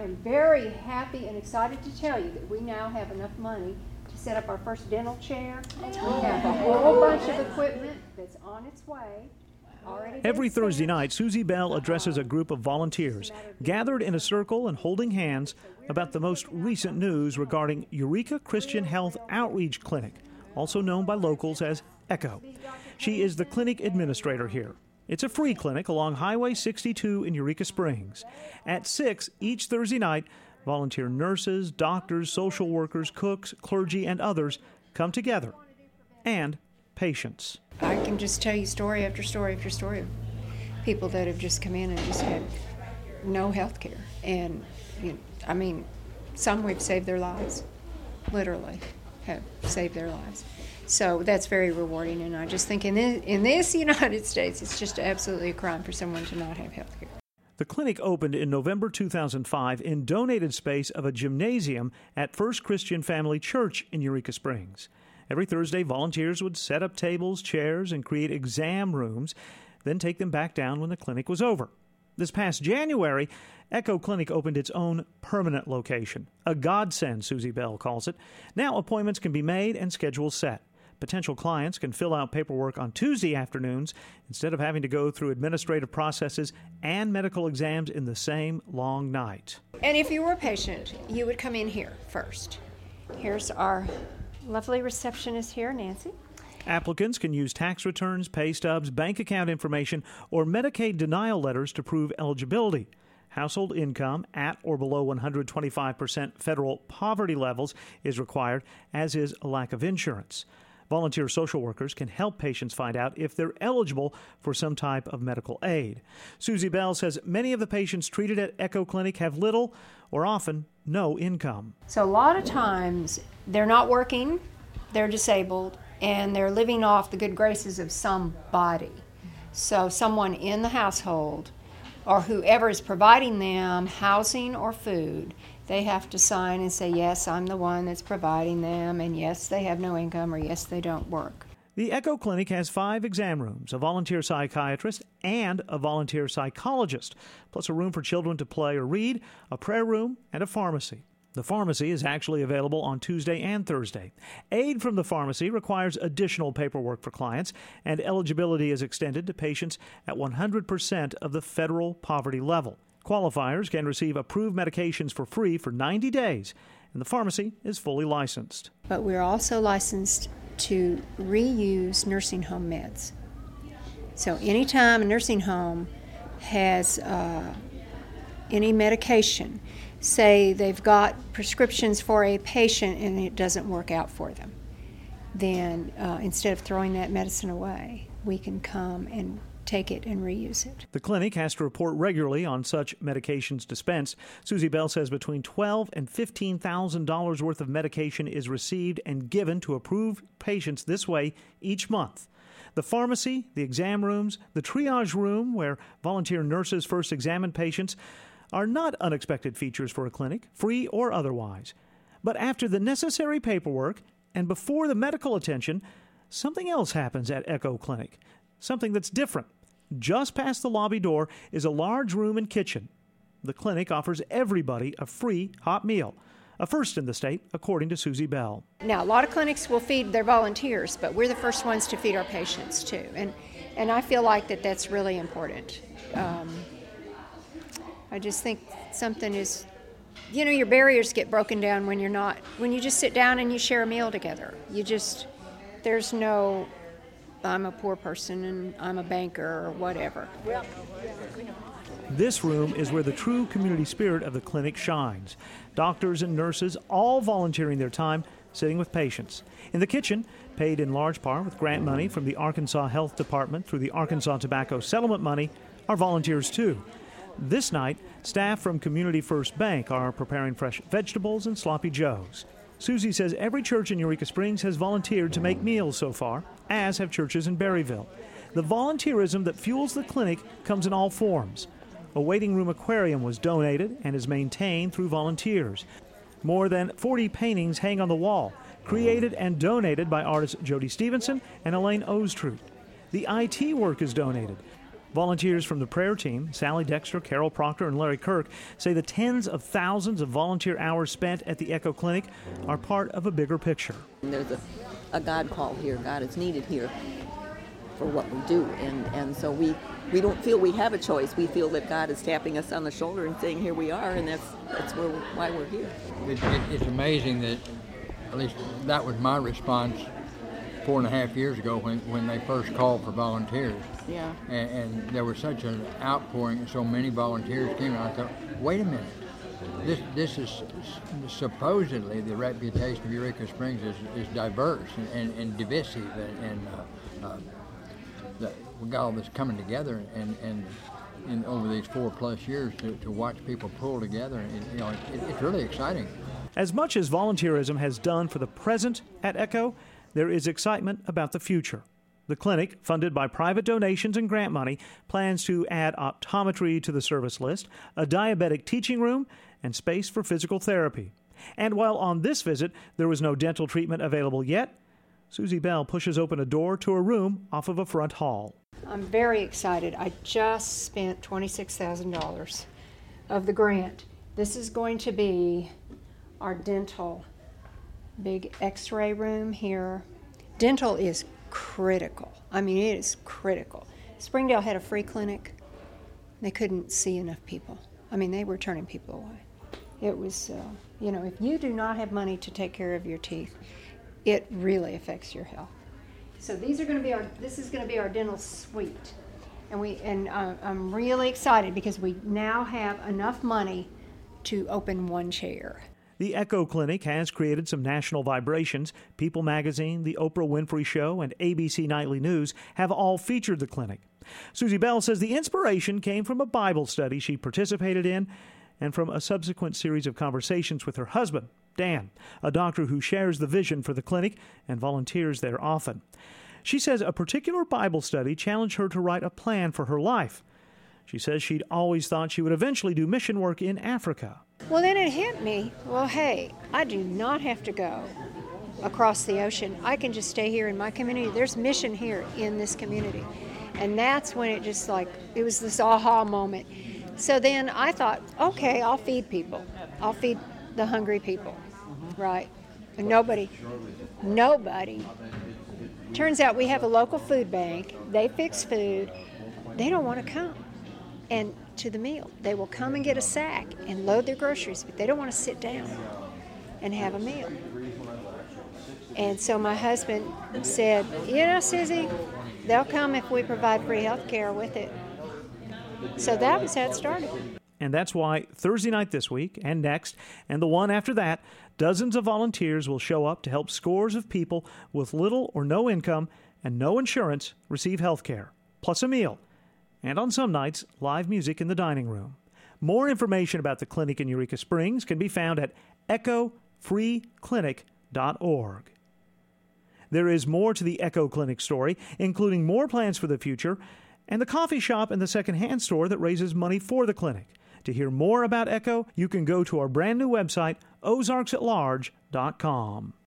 am very happy and excited to tell you that we now have enough money to set up our first dental chair. We have a whole bunch of equipment that's on its way. Every Thursday night, Susie Bell addresses a group of volunteers gathered in a circle and holding hands about the most recent news regarding Eureka Christian Health Outreach Clinic, also known by locals as ECHO. She is the clinic administrator here. It's a free clinic along Highway 62 in Eureka Springs. At 6 each Thursday night, volunteer nurses, doctors, social workers, cooks, clergy, and others come together, and patients. I can just tell you story after story after story of people that have just come in and just had no health care. And, some we've saved their lives, literally have saved their lives. So that's very rewarding, and I just think in this United States, it's just absolutely a crime for someone to not have health care. The clinic opened in November 2005 in donated space of a gymnasium at First Christian Family Church in Eureka Springs. Every Thursday, volunteers would set up tables, chairs, and create exam rooms, then take them back down when the clinic was over. This past January, ECHO Clinic opened its own permanent location. A godsend, Susie Bell calls it. Now appointments can be made and schedules set. Potential clients can fill out paperwork on Tuesday afternoons instead of having to go through administrative processes and medical exams in the same long night. And if you were a patient, you would come in here first. Here's our lovely receptionist here, Nancy. Applicants can use tax returns, pay stubs, bank account information, or Medicaid denial letters to prove eligibility. Household income at or below 125% federal poverty levels is required, as is a lack of insurance. Volunteer social workers can help patients find out if they're eligible for some type of medical aid. Susie Bell says many of the patients treated at ECHO Clinic have little or often no income. So a lot of times they're not working, they're disabled, and they're living off the good graces of somebody. So someone in the household or whoever is providing them housing or food, they have to sign and say, yes, I'm the one that's providing them, and yes, they have no income, or yes, they don't work. The ECHO Clinic has 5 exam rooms, a volunteer psychiatrist, and a volunteer psychologist, plus a room for children to play or read, a prayer room, and a pharmacy. The pharmacy is actually available on Tuesday and Thursday. Aid from the pharmacy requires additional paperwork for clients, and eligibility is extended to patients at 100% of the federal poverty level. Qualifiers can receive approved medications for free for 90 days, and the pharmacy is fully licensed. But we're also licensed to reuse nursing home meds. So anytime a nursing home has any medication, say they've got prescriptions for a patient and it doesn't work out for them, then instead of throwing that medicine away, we can come and take it and reuse it. The clinic has to report regularly on such medications dispensed. Susie Bell says between $12,000 and $15,000 worth of medication is received and given to approved patients this way each month. The pharmacy, the exam rooms, the triage room where volunteer nurses first examine patients are not unexpected features for a clinic, free or otherwise. But after the necessary paperwork and before the medical attention, something else happens at ECHO Clinic, something that's different. Just past the lobby door is a large room and kitchen. The clinic offers everybody a free hot meal, a first in the state, according to Susie Bell. Now, a lot of clinics will feed their volunteers, but we're the first ones to feed our patients, too. And I feel like that's really important. I just think something is, your barriers get broken down when you just sit down and you share a meal together. There's no, I'm a poor person and I'm a banker or whatever. This room is where the true community spirit of the clinic shines. Doctors and nurses all volunteering their time, sitting with patients. In the kitchen, paid in large part with grant money from the Arkansas Health Department through the Arkansas Tobacco Settlement money, are volunteers too. This night, staff from Community First Bank are preparing fresh vegetables and sloppy joes. Susie says every church in Eureka Springs has volunteered to make meals so far, as have churches in Berryville. The volunteerism that fuels the clinic comes in all forms. A waiting room aquarium was donated and is maintained through volunteers. More than 40 paintings hang on the wall, created and donated by artists Jody Stevenson and Elaine Ostrud. The IT work is donated. Volunteers from the prayer team, Sally Dexter, Carol Proctor, and Larry Kirk, say the tens of thousands of volunteer hours spent at the Echo Clinic are part of a bigger picture. There's a God call here. God is needed here for what we do. And so we don't feel we have a choice. We feel that God is tapping us on the shoulder and saying, here we are, and that's why we're here. It's amazing that, at least that was my response 4.5 years ago when they first called for volunteers. Yeah. And there was such an outpouring, so many volunteers came, and I thought, wait a minute. This is supposedly the reputation of Eureka Springs is diverse and divisive, and we got all this coming together, and over these 4+ years to watch people pull together, it's really exciting. As much as volunteerism has done for the present at Echo, there is excitement about the future. The clinic, funded by private donations and grant money, plans to add optometry to the service list, a diabetic teaching room, and space for physical therapy. And while on this visit there was no dental treatment available yet, Susie Bell pushes open a door to a room off of a front hall. I'm very excited. I just spent $26,000 of the grant. This is going to be our dental big x-ray room here. Dental is critical. I mean, it is critical. Springdale had a free clinic. They couldn't see enough people. I mean, they were turning people away. It was, if you do not have money to take care of your teeth, it really affects your health. So this is going to be our dental suite. And I'm really excited because we now have enough money to open one chair. The Echo Clinic has created some national vibrations. People Magazine, The Oprah Winfrey Show, and ABC Nightly News have all featured the clinic. Susie Bell says the inspiration came from a Bible study she participated in and from a subsequent series of conversations with her husband, Dan, a doctor who shares the vision for the clinic and volunteers there often. She says a particular Bible study challenged her to write a plan for her life. She says she'd always thought she would eventually do mission work in Africa. Well, then it hit me, well, hey, I do not have to go across the ocean. I can just stay here in my community. There's mission here in this community. And that's when it was this aha moment. So then I thought, okay, I'll feed people. I'll feed the hungry people, right? And nobody. Turns out we have a local food bank. They fix food. They don't want to come and to the meal. They will come and get a sack and load their groceries, but they don't want to sit down and have a meal. And so my husband said, Susie, they'll come if we provide free health care with it. So that was how it started. And that's why Thursday night this week and next and the one after that, dozens of volunteers will show up to help scores of people with little or no income and no insurance receive health care, plus a meal. And on some nights, live music in the dining room. More information about the clinic in Eureka Springs can be found at echofreeclinic.org. There is more to the Echo Clinic story, including more plans for the future and the coffee shop and the secondhand store that raises money for the clinic. To hear more about Echo, you can go to our brand new website, ozarksatlarge.com.